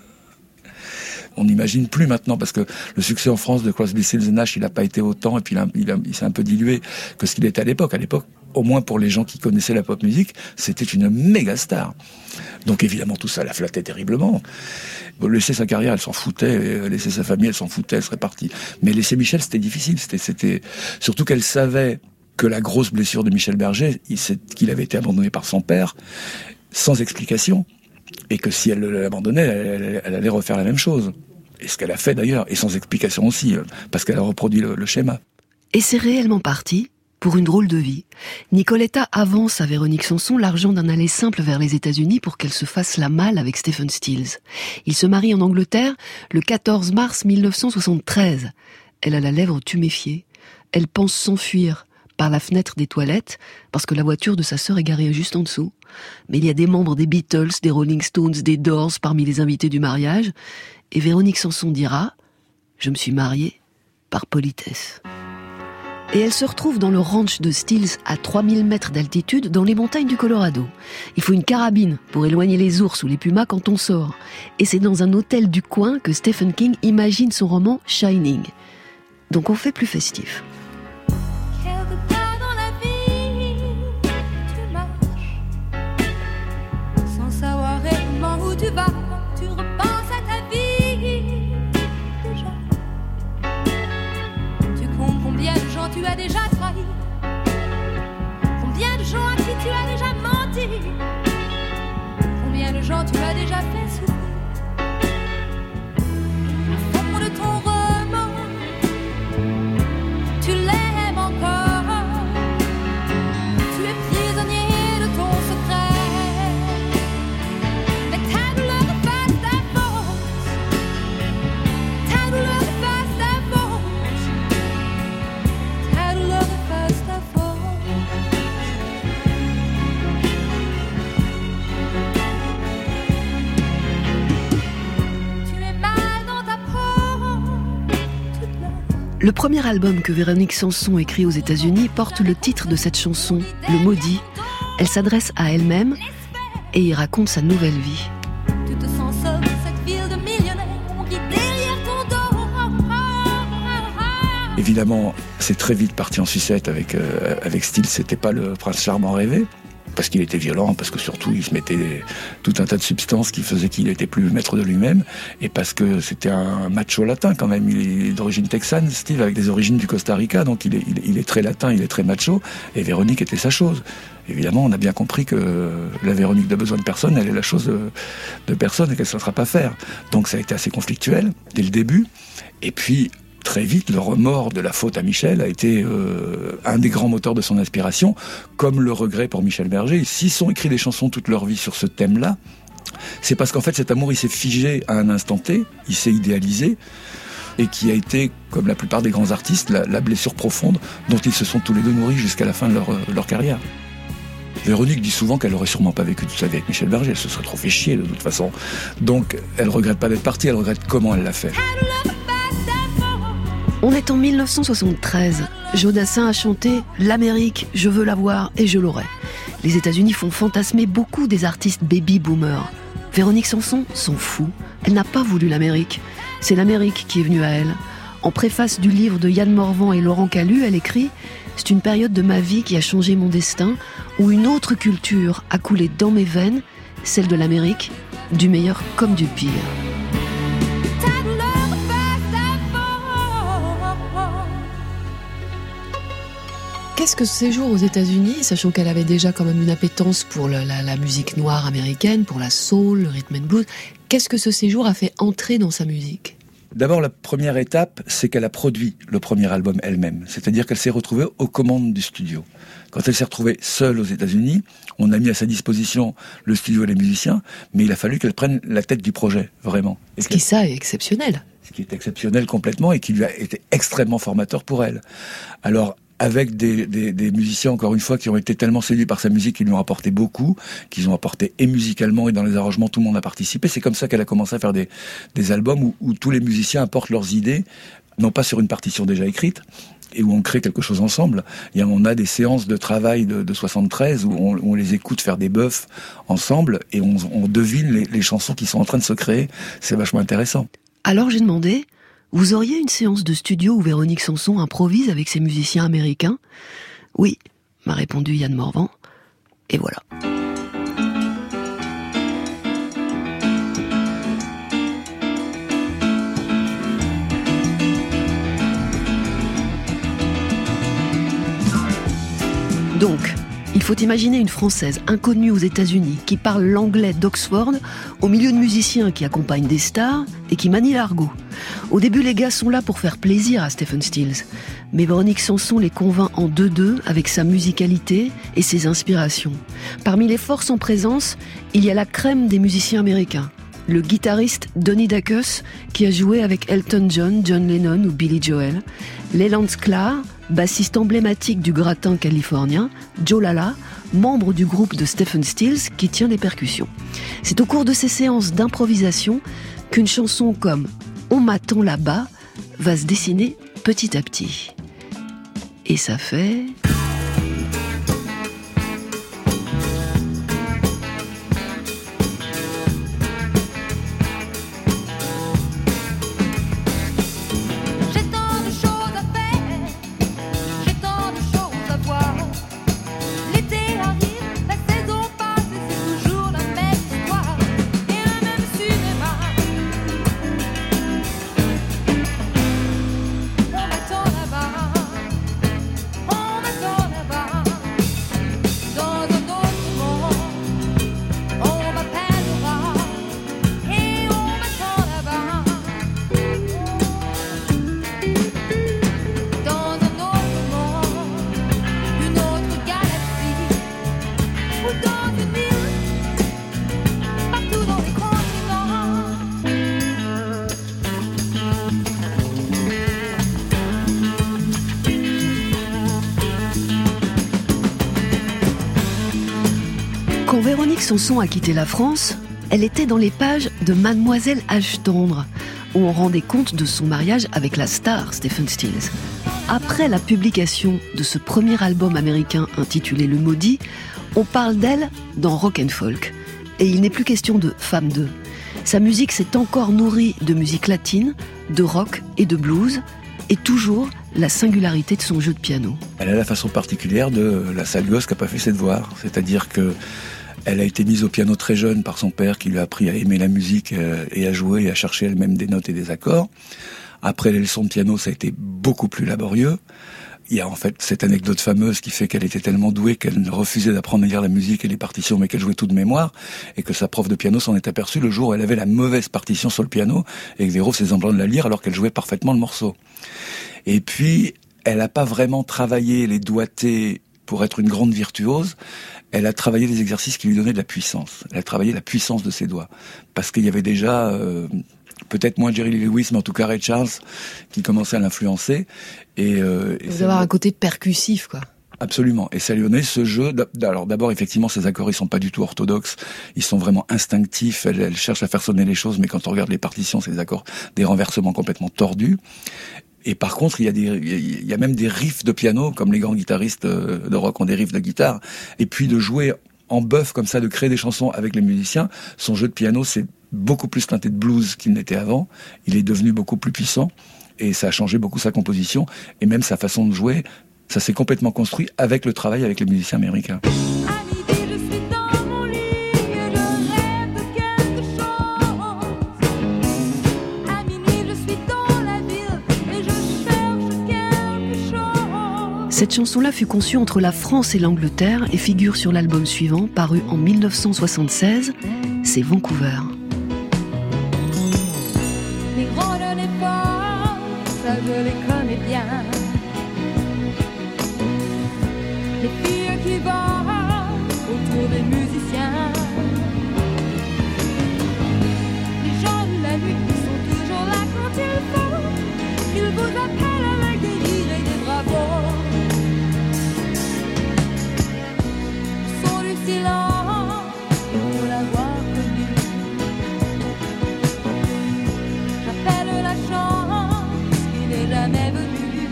On n'imagine plus maintenant, parce que le succès en France de Crosby, Stills et Nash, il n'a pas été autant, et puis il, a, il, a, il s'est un peu dilué que ce qu'il était à l'époque. À l'époque, au moins pour les gens qui connaissaient la pop musique, c'était une méga star. Donc évidemment, tout ça la flattait terriblement. Laisser sa carrière, elle s'en foutait, laisser sa famille, elle s'en foutait, elle serait partie. Mais laisser Michel, c'était difficile. C'était, c'était... Surtout qu'elle savait que la grosse blessure de Michel Berger, il, qu'il avait été abandonné par son père, sans explication. Et que si elle l'abandonnait, elle, elle, elle allait refaire la même chose. Et ce qu'elle a fait d'ailleurs, et sans explication aussi, parce qu'elle a reproduit le, le schéma. Et c'est réellement parti pour une drôle de vie. Nicoletta avance à Véronique Sanson l'argent d'un aller simple vers les États-Unis pour qu'elle se fasse la malle avec Stephen Stills. Ils se marient en Angleterre le quatorze mars mille neuf cent soixante-treize. Elle a la lèvre tuméfiée. Elle pense s'enfuir par la fenêtre des toilettes, parce que la voiture de sa sœur est garée juste en dessous. Mais il y a des membres des Beatles, des Rolling Stones, des Doors parmi les invités du mariage, et Véronique Sanson dira « Je me suis mariée par politesse ». Et elle se retrouve dans le ranch de Stills à trois mille mètres d'altitude dans les montagnes du Colorado. Il faut une carabine pour éloigner les ours ou les pumas quand on sort. Et c'est dans un hôtel du coin que Stephen King imagine son roman Shining. Donc on fait plus festif. Tu vas, tu repenses à ta vie déjà. Tu comptes combien de gens tu as déjà trahi, combien de gens à qui tu as déjà menti, combien de gens tu as déjà fait souffrir. Au fond de ton roman, tu l'aimes encore, tu es prisonnier de ton secret. Le premier album que Véronique Sanson écrit aux États-Unis porte le titre de cette chanson, Le Maudit. Elle s'adresse à elle-même et y raconte sa nouvelle vie. Tu te sens seul dans cette ville de millionnaires, on rit derrière ton dos. Évidemment, c'est très vite parti en sucette avec, euh, avec Stills, c'était pas le prince charmant rêvé. Parce qu'il était violent, parce que surtout il se mettait des, tout un tas de substances qui faisaient qu'il n'était plus maître de lui-même, et parce que c'était un macho latin quand même. Il est d'origine texane, Steve, avec des origines du Costa Rica, donc il est, il, il est très latin, il est très macho, et Véronique était sa chose. Évidemment, on a bien compris que la Véronique de besoin de personne, elle est la chose de, de personne et qu'elle ne se laissera pas faire. Donc ça a été assez conflictuel dès le début, et puis très vite, le remords de la faute à Michel a été euh, un des grands moteurs de son inspiration, comme le regret pour Michel Berger. S'ils ont écrit des chansons toute leur vie sur ce thème-là, c'est parce qu'en fait cet amour il s'est figé à un instant T, il s'est idéalisé, et qui a été, comme la plupart des grands artistes, la, la blessure profonde dont ils se sont tous les deux nourris jusqu'à la fin de leur, leur carrière. Véronique dit souvent qu'elle aurait sûrement pas vécu toute sa vie avec Michel Berger, elle se serait trop fait chier de toute façon. Donc elle regrette pas d'être partie, elle regrette comment elle l'a fait. On est en mille neuf cent soixante-treize. Jodassin a chanté « L'Amérique, je veux la voir et je l'aurai ». Les États-Unis font fantasmer beaucoup des artistes baby-boomers. Véronique Sanson s'en fout. Elle n'a pas voulu l'Amérique. C'est l'Amérique qui est venue à elle. En préface du livre de Yann Morvan et Laurent Calu, elle écrit « C'est une période de ma vie qui a changé mon destin, où une autre culture a coulé dans mes veines, celle de l'Amérique, du meilleur comme du pire. » Qu'est-ce que ce séjour aux États-Unis, sachant qu'elle avait déjà quand même une appétence pour la, la, la musique noire américaine, pour la soul, le rhythm and blues, qu'est-ce que ce séjour a fait entrer dans sa musique ? D'abord, la première étape, c'est qu'elle a produit le premier album elle-même. C'est-à-dire qu'elle s'est retrouvée aux commandes du studio. Quand elle s'est retrouvée seule aux États-Unis, on a mis à sa disposition le studio et les musiciens, mais il a fallu qu'elle prenne la tête du projet, vraiment. Et Ce qui, ça, est exceptionnel. Ce qui est exceptionnel complètement et qui lui a été extrêmement formateur pour elle. Alors, avec des, des, des musiciens, encore une fois, qui ont été tellement séduits par sa musique, qui lui ont apporté beaucoup, qu'ils ont apporté et musicalement et dans les arrangements, tout le monde a participé. C'est comme ça qu'elle a commencé à faire des, des albums où, où tous les musiciens apportent leurs idées, non pas sur une partition déjà écrite, et où on crée quelque chose ensemble. Il y a, on a des séances de travail de, de soixante-treize où on, on les écoute faire des bœufs ensemble et on, on devine les, les chansons qui sont en train de se créer. C'est vachement intéressant. Alors j'ai demandé... Vous auriez une séance de studio où Véronique Sanson improvise avec ses musiciens américains ? Oui, m'a répondu Yann Morvan. Et voilà. Donc, il faut imaginer une Française inconnue aux États-Unis qui parle l'anglais d'Oxford au milieu de musiciens qui accompagnent des stars et qui manient l'argot. Au début, les gars sont là pour faire plaisir à Stephen Stills. Mais Véronique Sanson les convainc en deux-deux avec sa musicalité et ses inspirations. Parmi les forces en présence, il y a la crème des musiciens américains. Le guitariste Donnie Dacus, qui a joué avec Elton John, John Lennon ou Billy Joel. Leland Sklar, bassiste emblématique du gratin californien. Joe Lala, membre du groupe de Stephen Stills, qui tient les percussions. C'est au cours de ces séances d'improvisation qu'une chanson comme « On m'attend là-bas » va se dessiner petit à petit. Et ça fait... Quand Véronique Sanson a quitté la France, elle était dans les pages de Mademoiselle Âge tendre, où on rendait compte de son mariage avec la star Stephen Stills. Après la publication de ce premier album américain intitulé Le Maudit, on parle d'elle dans Rock and Folk. Et il n'est plus question de femme d'eux. Sa musique s'est encore nourrie de musique latine, de rock et de blues, et toujours la singularité de son jeu de piano. Elle a la façon particulière de la sale gosse qui n'a pas fait ses devoirs. C'est-à-dire que elle a été mise au piano très jeune par son père qui lui a appris à aimer la musique et à jouer et à chercher elle-même des notes et des accords. Après les leçons de piano, ça a été beaucoup plus laborieux. Il y a en fait cette anecdote fameuse qui fait qu'elle était tellement douée qu'elle refusait d'apprendre à lire la musique et les partitions, mais qu'elle jouait tout de mémoire, et que sa prof de piano s'en est aperçue le jour où elle avait la mauvaise partition sur le piano, et que Véro faisait semblant de la lire alors qu'elle jouait parfaitement le morceau. Et puis, elle n'a pas vraiment travaillé les doigtés pour être une grande virtuose, elle a travaillé des exercices qui lui donnaient de la puissance. Elle a travaillé la puissance de ses doigts. Parce qu'il y avait déjà, euh, peut-être moins Jerry Lee Lewis, mais en tout cas Ray Charles, qui commençait à l'influencer. Et, euh, et vous avez un côté percussif, quoi. Absolument. Et ça lui donnait ce jeu. Alors d'abord, effectivement, ces accords, ils sont pas du tout orthodoxes. Ils sont vraiment instinctifs. Elle, elle cherche à faire sonner les choses, mais quand on regarde les partitions, c'est des accords, des renversements complètement tordus. Et par contre, il y a des, il y a même des riffs de piano, comme les grands guitaristes de rock ont des riffs de guitare. Et puis de jouer en bœuf comme ça, de créer des chansons avec les musiciens. Son jeu de piano, c'est beaucoup plus teinté de blues qu'il n'était avant. Il est devenu beaucoup plus puissant. Et ça a changé beaucoup sa composition. Et même sa façon de jouer. Ça s'est complètement construit avec le travail avec les musiciens américains. Cette chanson-là fut conçue entre la France et l'Angleterre et figure sur l'album suivant, paru en mille neuf cent soixante-seize, c'est Vancouver. Les grands de l'époque, ça je les connais bien. Les filles qui volent autour des musiciens. Les gens de la nuit qui sont toujours là quand il faut. Ils vous appellent avec des rires et des bravos. Le son du silence, il faut l'avoir connu. J'appelle la chance qui n'est jamais venue.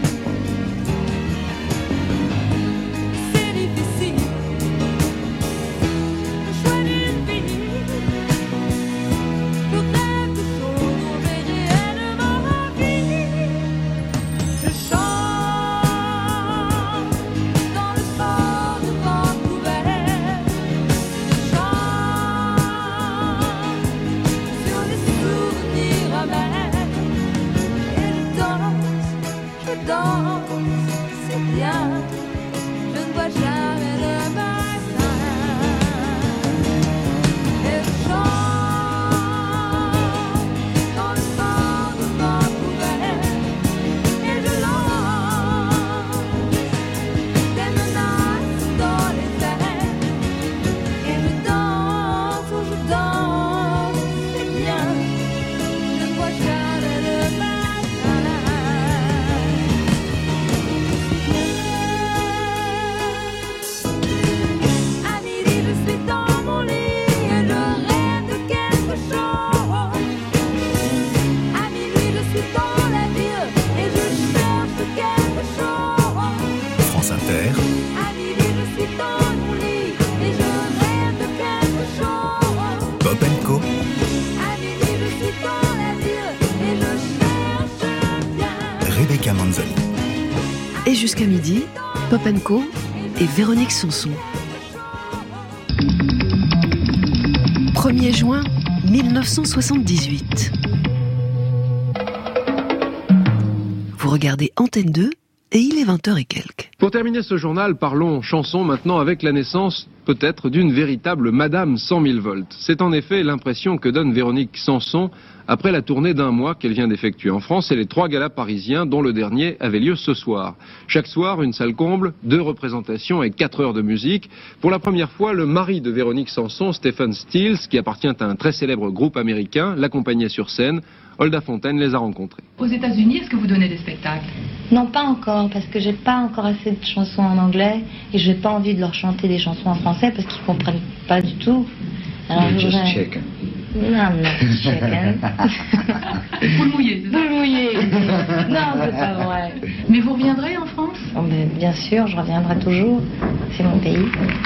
Rebecca Manzoni. Et jusqu'à midi, Pop and Co et Véronique Sanson. premier juin mille neuf cent soixante-dix-huit. Vous regardez Antenne deux et il est vingt heures et quelques. Pour terminer ce journal, parlons chanson maintenant avec la naissance peut-être d'une véritable Madame cent mille volts. C'est en effet l'impression que donne Véronique Sanson après la tournée d'un mois qu'elle vient d'effectuer en France et les trois galas parisiens dont le dernier avait lieu ce soir. Chaque soir, une salle comble, deux représentations et quatre heures de musique. Pour la première fois, le mari de Véronique Sanson, Stephen Stills, qui appartient à un très célèbre groupe américain, l'accompagnait sur scène. Olda Fontaine les a rencontrés. Aux États-Unis, est-ce que vous donnez des spectacles? Non, pas encore, parce que j'ai pas encore assez de chansons en anglais et j'ai pas envie de leur chanter des chansons en français parce qu'ils comprennent pas du tout. Alors, You're just voudrais... chicken. Non, non, chicken. Poule mouillée, c'est ça? Poule mouillée. Non, c'est pas vrai. Mais vous reviendrez en France? Oh, mais bien sûr, je reviendrai toujours. C'est mon pays.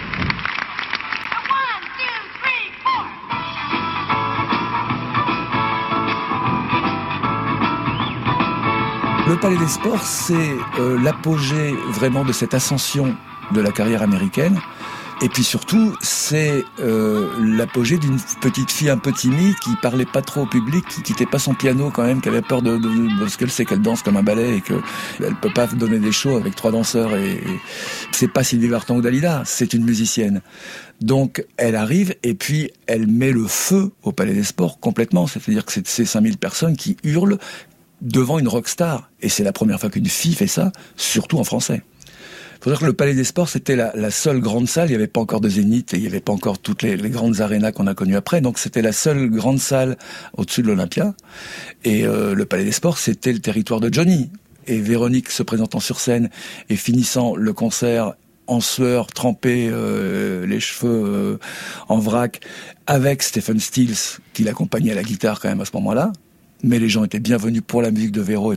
Le Palais des Sports, c'est euh, l'apogée vraiment de cette ascension de la carrière américaine. Et puis surtout, c'est euh, l'apogée d'une petite fille un peu timide qui parlait pas trop au public, qui quittait pas son piano quand même, qui avait peur de, de, de parce qu'elle sait qu'elle danse comme un ballet et que elle peut pas donner des shows avec trois danseurs. Et, et c'est pas Sylvie Vartan ou Dalida, c'est une musicienne. Donc elle arrive et puis elle met le feu au Palais des Sports complètement. C'est-à-dire que c'est ces cinq mille personnes qui hurlent devant une rockstar. Et c'est la première fois qu'une fille fait ça, surtout en français. faut dire que le Palais des Sports, c'était la, la seule grande salle. Il n'y avait pas encore de Zénith et il n'y avait pas encore toutes les, les grandes arénas qu'on a connues après. Donc c'était la seule grande salle au-dessus de l'Olympia. Et euh, le Palais des Sports, c'était le territoire de Johnny. Et Véronique se présentant sur scène et finissant le concert en sueur, trempé, euh, les cheveux euh, en vrac, avec Stephen Stills, qui l'accompagnait à la guitare quand même à ce moment-là. Mais les gens étaient bienvenus pour la musique de Véro.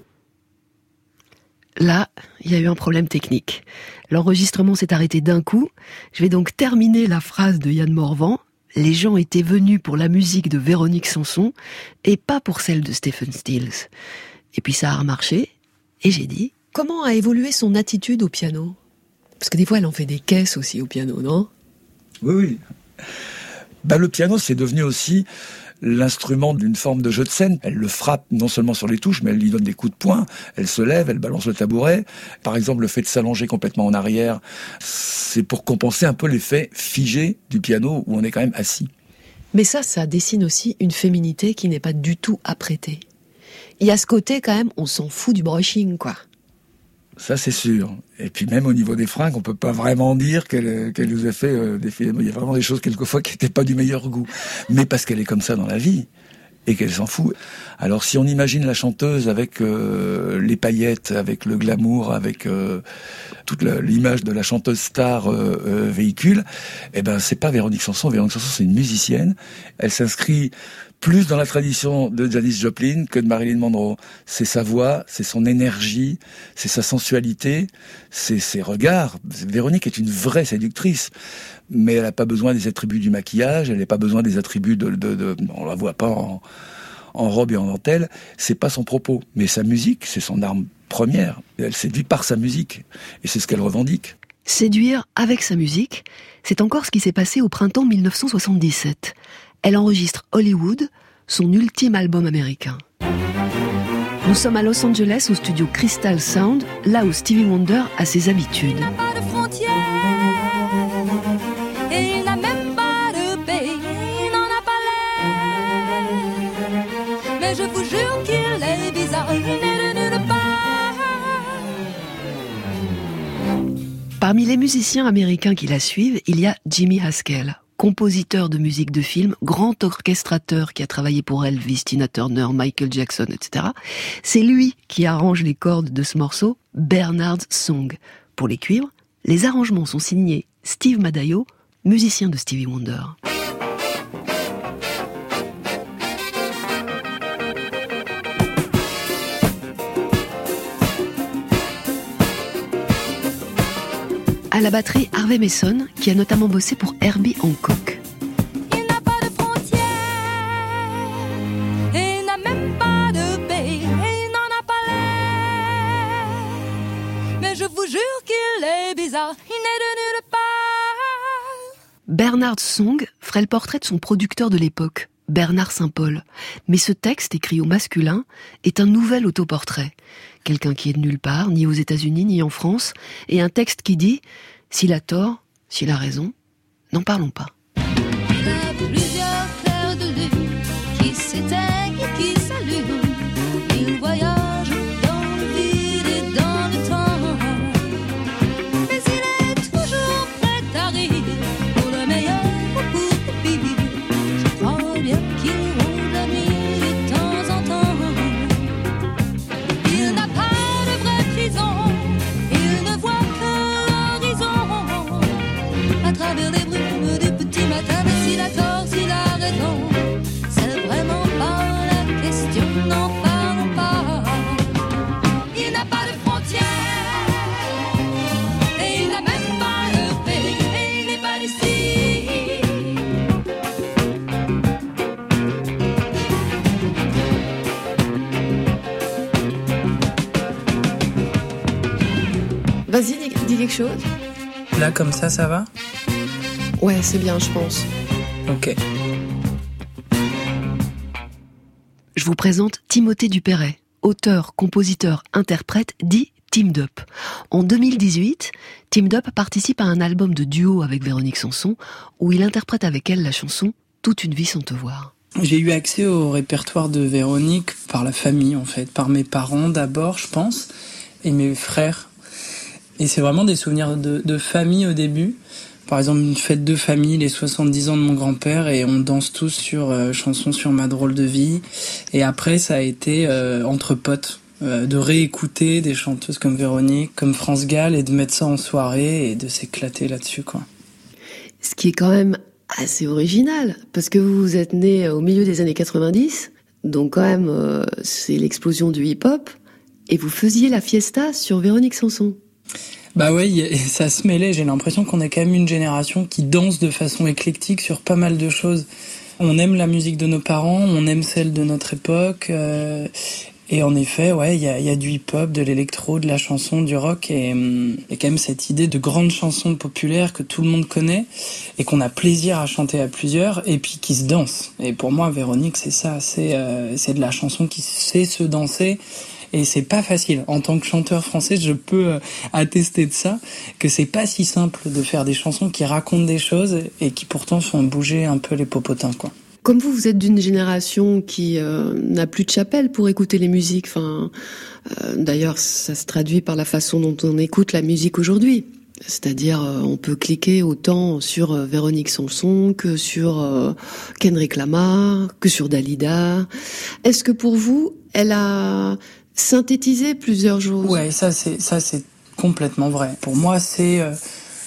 Là, il y a eu un problème technique. L'enregistrement s'est arrêté d'un coup. Je vais donc terminer la phrase de Yann Morvan. Les gens étaient venus pour la musique de Véronique Sanson et pas pour celle de Stephen Stills. Et puis ça a remarché. Et j'ai dit, comment a évolué son attitude au piano ? Parce que des fois, elle en fait des caisses aussi au piano, non ? Oui, oui. Bah, le piano, c'est devenu aussi l'instrument d'une forme de jeu de scène. Elle le frappe non seulement sur les touches, mais elle lui donne des coups de poing. Elle se lève, elle balance le tabouret. Par exemple, le fait de s'allonger complètement en arrière, c'est pour compenser un peu l'effet figé du piano où on est quand même assis. Mais ça, ça dessine aussi une féminité qui n'est pas du tout apprêtée. Il y a ce côté quand même, on s'en fout du brushing, quoi. Ça, c'est sûr. Et puis même au niveau des fringues, on peut pas vraiment dire qu'elle, qu'elle nous a fait euh, défiler. Il y a vraiment des choses quelquefois qui n'étaient pas du meilleur goût. Mais parce qu'elle est comme ça dans la vie et qu'elle s'en fout. Alors si on imagine la chanteuse avec euh, les paillettes, avec le glamour, avec euh, toute la, l'image de la chanteuse star euh, euh, véhicule, eh ben c'est pas Véronique Sanson. Véronique Sanson, c'est une musicienne. Elle s'inscrit plus dans la tradition de Janis Joplin que de Marilyn Monroe. C'est sa voix, c'est son énergie, c'est sa sensualité, c'est ses regards. Véronique est une vraie séductrice, mais elle n'a pas besoin des attributs du maquillage, elle n'a pas besoin des attributs de... de, de on la voit pas en, en robe et en dentelle, c'est pas son propos. Mais sa musique, c'est son arme première. Elle séduit par sa musique, et c'est ce qu'elle revendique. Séduire avec sa musique, c'est encore ce qui s'est passé au printemps mille neuf cent soixante-dix-sept. Elle enregistre Hollywood, son ultime album américain. Nous sommes à Los Angeles, au studio Crystal Sound, là où Stevie Wonder a ses habitudes. Il n'a pas de frontières, et il n'a même pas de pays, il n'en a pas l'air. Mais je vous jure qu'il est bizarre, il n'est de nulle part. Parmi les musiciens américains qui la suivent, il y a Jimmy Haskell, compositeur de musique de film, grand orchestrateur qui a travaillé pour Elvis, Tina Turner, Michael Jackson, et cetera. C'est lui qui arrange les cordes de ce morceau, Bernard's Song. Pour les cuivres, les arrangements sont signés Steve Madaio, musicien de Stevie Wonder. À la batterie, Harvey Mason, qui a notamment bossé pour Herbie Hancock. Il n'a pas de frontières, et il n'a même pas de pays, et il n'en a pas l'air. Mais je vous jure qu'il est bizarre, il n'est de nulle part. Bernard's Song ferait le portrait de son producteur de l'époque, Bernard Saint-Paul. Mais ce texte, écrit au masculin, est un nouvel autoportrait. Quelqu'un qui est de nulle part, ni aux États-Unis, ni en France, et un texte qui dit « S'il a tort, s'il a raison, n'en parlons pas ». Il a plusieurs clairs de lune qui s'éteignent et qui s'allument. Il voyage dans le vide et dans le temps. Mais il est toujours prêt à rire pour le meilleur ou pour le pire. Je crois bien qu'il ronde la nuit de temps en temps. Il n'a pas de vraie prison, il ne voit que l'horizon. À travers les brumes du petit matin, mais s'il a tort, s'il a raison, c'est vraiment pas la question, n'en parlons pas. Il n'a pas de frontières, et il n'a même pas de pays, et il n'est pas d'ici. Vas-y, dis, dis quelque chose. Là, comme ça, ça va ? Ouais, c'est bien, je pense. Ok. Je vous présente Timothée Dupéret, auteur, compositeur, interprète, dit Teamed Up. En deux mille dix-huit, Teamed Up participe à un album de duo avec Véronique Sanson, où il interprète avec elle la chanson « Toute une vie sans te voir ». J'ai eu accès au répertoire de Véronique par la famille, en fait, par mes parents d'abord, je pense, et mes frères. Et c'est vraiment des souvenirs de, de famille au début. Par exemple, une fête de famille, les soixante-dix ans de mon grand-père, et on danse tous sur euh, Chanson sur ma drôle de vie. Et après, ça a été euh, entre potes, euh, de réécouter des chanteuses comme Véronique, comme France Gall, et de mettre ça en soirée et de s'éclater là-dessus, quoi. Ce qui est quand même assez original, parce que vous êtes né au milieu des années quatre-vingt-dix, donc quand même, euh, c'est l'explosion du hip-hop, et vous faisiez la fiesta sur Véronique Sanson. Bah ouais, ça se mêlait. J'ai l'impression qu'on est quand même une génération qui danse de façon éclectique sur pas mal de choses. On aime la musique de nos parents, on aime celle de notre époque. Euh, et en effet, ouais, il y a, y a du hip-hop, de l'électro, de la chanson, du rock. Et il y a quand même cette idée de grandes chansons populaires que tout le monde connaît et qu'on a plaisir à chanter à plusieurs et puis qui se dansent. Et pour moi, Véronique, c'est ça. C'est, euh, c'est de la chanson qui sait se danser. Et c'est pas facile. En tant que chanteur français, je peux attester de ça, que c'est pas si simple de faire des chansons qui racontent des choses et qui pourtant font bouger un peu les popotins, quoi. Comme vous, vous êtes d'une génération qui euh, n'a plus de chapelle pour écouter les musiques. Enfin, euh, d'ailleurs, ça se traduit par la façon dont on écoute la musique aujourd'hui. C'est-à-dire, euh, on peut cliquer autant sur euh, Véronique Sanson que sur euh, Kendrick Lamar, que sur Dalida. Est-ce que pour vous, elle a synthétiser plusieurs choses. Ouais, ça c'est ça c'est complètement vrai. Pour moi, c'est euh,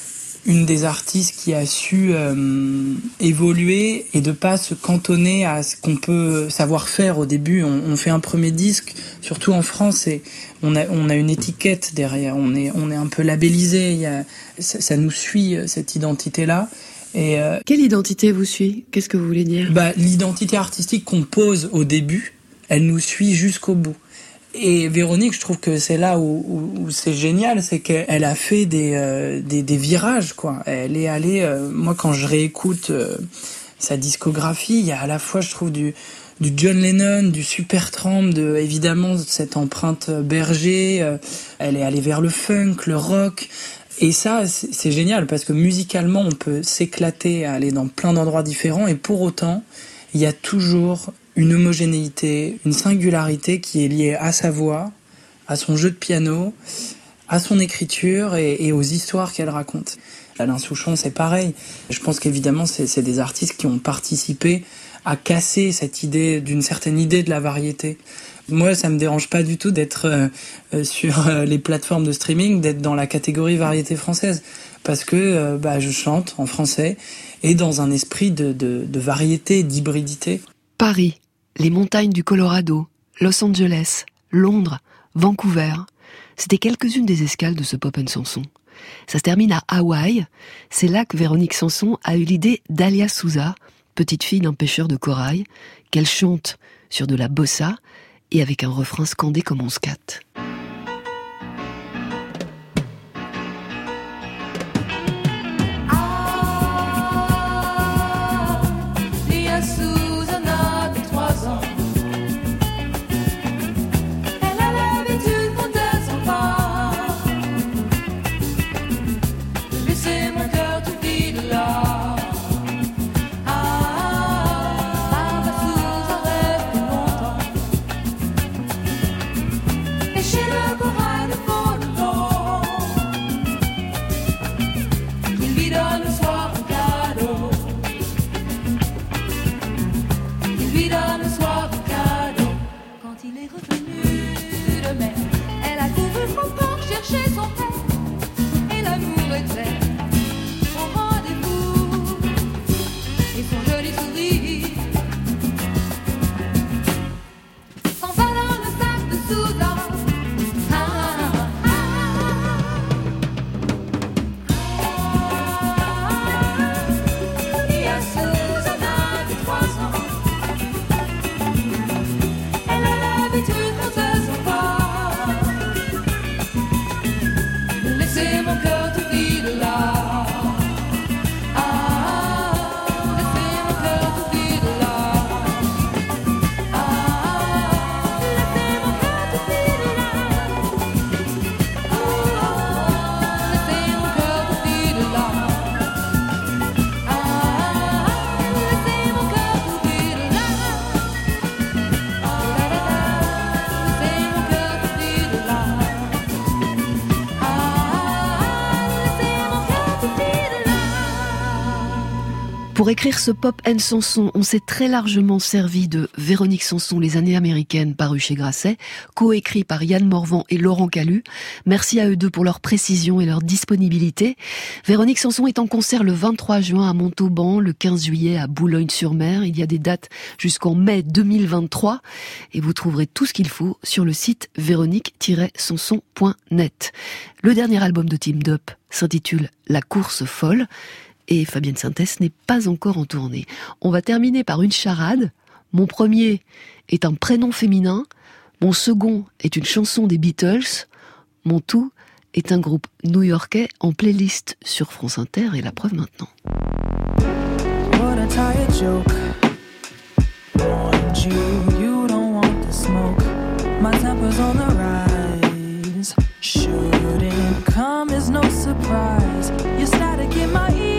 une des artistes qui a su euh, évoluer et de pas se cantonner à ce qu'on peut savoir faire au début. On, on fait un premier disque, surtout en France, et on a on a une étiquette derrière. On est on est un peu labellisé. Il y a ça, ça nous suit, cette identité-là. Et euh, quelle identité vous suit ? Qu'est-ce que vous voulez dire ? Bah l'identité artistique qu'on pose au début, elle nous suit jusqu'au bout. Et Véronique, je trouve que c'est là où, où, où c'est génial, c'est qu'elle a fait des, euh, des, des virages, quoi. Elle est allée, euh, moi quand je réécoute euh, sa discographie, il y a à la fois, je trouve, du, du John Lennon, du Supertramp, de, évidemment, cette empreinte Berger, euh, elle est allée vers le funk, le rock. Et ça, c'est, c'est génial, parce que musicalement, on peut s'éclater, aller dans plein d'endroits différents, et pour autant, il y a toujours une homogénéité, une singularité qui est liée à sa voix, à son jeu de piano, à son écriture et, et aux histoires qu'elle raconte. Alain Souchon, c'est pareil. Je pense qu'évidemment, c'est, c'est des artistes qui ont participé à casser cette idée, d'une certaine idée de la variété. Moi, ça me dérange pas du tout d'être euh, sur euh, les plateformes de streaming, d'être dans la catégorie variété française, parce que euh, bah, je chante en français et dans un esprit de, de, de variété, d'hybridité. Paris, les montagnes du Colorado, Los Angeles, Londres, Vancouver, c'était quelques-unes des escales de ce Pop and Sanson. Ça se termine à Hawaï, c'est là que Véronique Sanson a eu l'idée d'Alia Souza, petite fille d'un pêcheur de corail, qu'elle chante sur de la bossa et avec un refrain scandé comme on scatte. Laissez mon cœur te vide là. Pour écrire ce pop and Sanson, on s'est très largement servi de Véronique Sanson, Les années américaines, paru chez Grasset, coécrit par Yann Morvan et Laurent Calu. Merci à eux deux pour leur précision et leur disponibilité. Véronique Sanson est en concert le vingt-trois juin à Montauban, le quinze juillet à Boulogne-sur-Mer. Il y a des dates jusqu'en mai deux mille vingt-trois et vous trouverez tout ce qu'il faut sur le site véronique tiret sanson point net. Le dernier album de Team Up s'intitule La course folle. Et Fabienne Sintès n'est pas encore en tournée. On va terminer par une charade. Mon premier est un prénom féminin, mon second est une chanson des Beatles, mon tout est un groupe new-yorkais en playlist sur France Inter et la preuve maintenant. What a tired joke. Warned you, you don't want the smoke. My temper's on the rise. Shouldn't come as no surprise. You're static in my ear.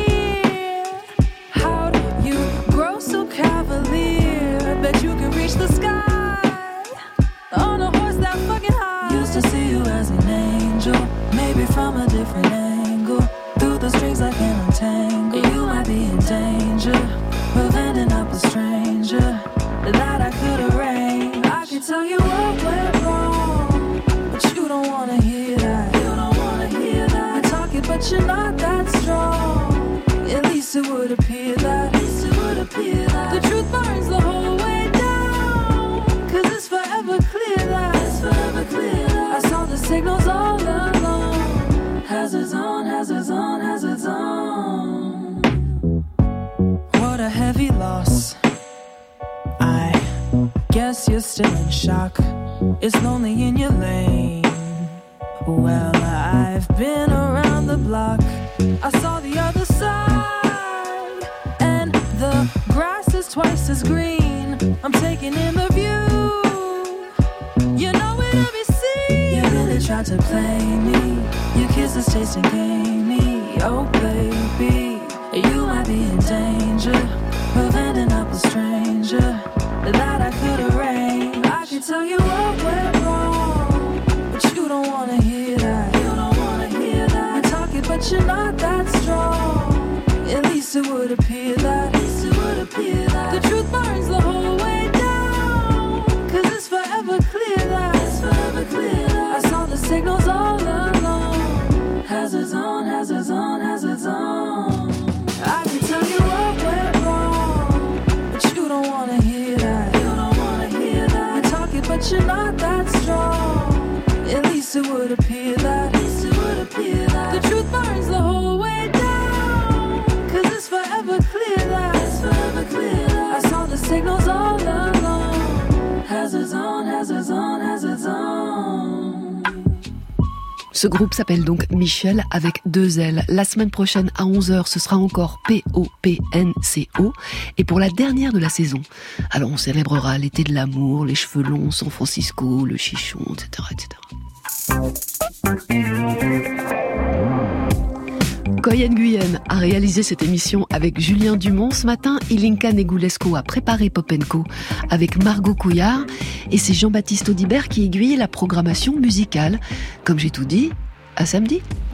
So cavalier, bet you can reach the sky on a horse that fucking high. Used to see you as an angel, maybe from a different angle. Through the strings I can untangle. You might be in danger of ending up a stranger that I could arrange. I can tell you what went wrong, but you don't wanna hear that. You don't wanna hear that. You talk it, but you're not that strong. At least it would appear that. The truth burns the whole way down, cause it's forever clear that, it's forever clear that I saw the signals all along. Hazards on, hazards on, hazards on. What a heavy loss. I guess you're still in shock. It's lonely in your lane. Well, I've been around the block. I saw the other side. The grass is twice as green. I'm taking in the view. You know it every scene. You really tried to play me. Your kisses tasting gamey. Oh baby, you might be in danger of ending up a stranger that I could arrange. I can tell you what went wrong, but you don't wanna hear that. You don't wanna hear that. You talk it, but you're not that strong. At least it would appear that. The truth burns the whole way down, cause it's forever clear that, it's forever clear that I saw the signals all along. Hazards on, hazards on, hazards on. I can tell you what went wrong, but you don't wanna hear that. You don't wanna hear that. You talk it, but you're not that strong. At least it would appear that, at least it would appear that the truth burns the whole way down, cause it's forever clear that. I saw the signals all along. Hazards on, hazards on, hazards on. Ce groupe s'appelle donc Michel avec deux L. La semaine prochaine à onze heures, ce sera encore P O P N C O. Et pour la dernière de la saison, alors on célébrera l'été de l'amour, les cheveux longs, San Francisco, le chichon, et cetera, et cetera. Coy Nguyen a réalisé cette émission avec Julien Dumont ce matin. Ilinka Negulesco a préparé Pop and Co avec Margot Couillard. Et c'est Jean-Baptiste Audibert qui aiguille la programmation musicale. Comme j'ai tout dit, à samedi.